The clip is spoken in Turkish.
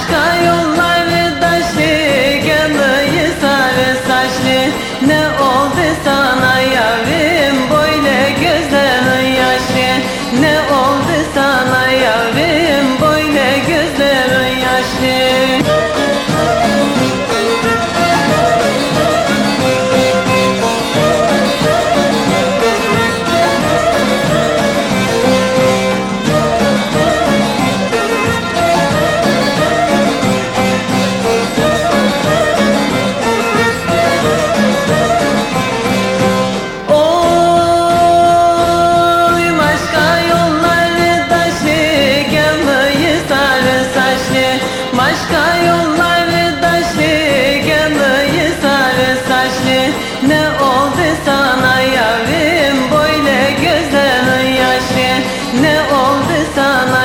Başka yolları taşlı, gönlü sarı saçlı. Ne oldu sana yavrum, böyle gözlerin yaşlı? Ne oldu sana yavrum, böyle gözlerin yaşlı? Başka yolları taşlı, gönlü sarı saçlı. Ne oldu sana yavrum, böyle gözlerin yaşlı? Ne oldu sana